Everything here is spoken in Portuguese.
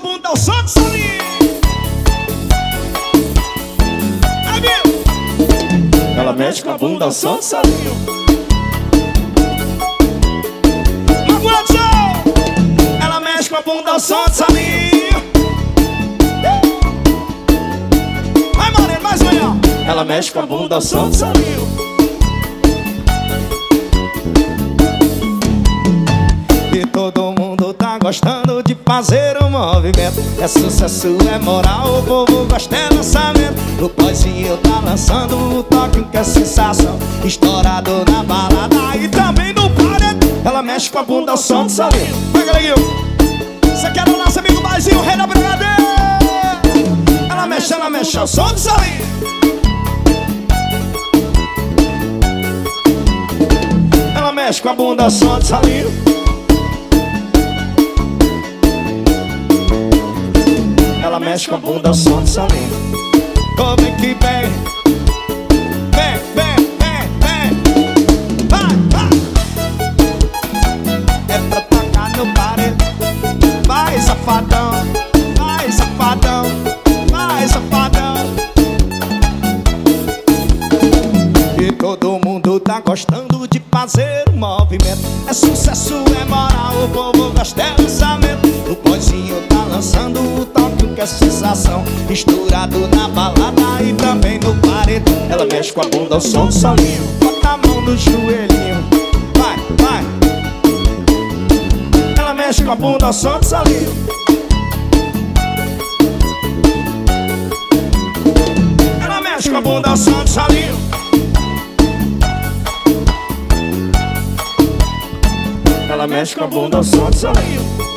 bunda ao som do solinho. Aí, viu? Ela mexe com a bunda ao som do solinho. Ela mexe com a bunda ao som do solinho. Vai, Moreno, mais um aí, ó. Ela mexe com a bunda ao som do solinho. E todo mundo tá gostando de fazer um movimento. É sucesso, é moral, o povo gosta é lançamento. O Poizinho tá lançando o toque que é sensação. Estourado na balada e também no paredão. Ela mexe com a bunda ao som do solinho. Vai, Galeguinho. Você quer o nosso amigo Poizinho, o rei da brigadeira. Ela mexe ao som do solinho. Ela mexe com a bunda ao som do solinho. Ela mexe com a bunda ao som do solinho. Oh, vem que vem. Vem, vem, vem, vem. Vai, vai. É pra tocar no paredão. Vai, safadão. Vai, safadão. Vai, safadão. E todo mundo tá gostando de fazer um movimento. É sucesso, é moral, o povo gosta é lançamento. O Poizinho tá lançando o toque que é sensação. Misturado na balada e também no paredão. Ela mexe com a bunda ao som do solinho. Bota a mão no joelhinho. Vai, vai. Ela mexe com a bunda ao som do solinho. Ela mexe com a bunda ao som do solinho. Ela mexe com a bunda ao som do solinho.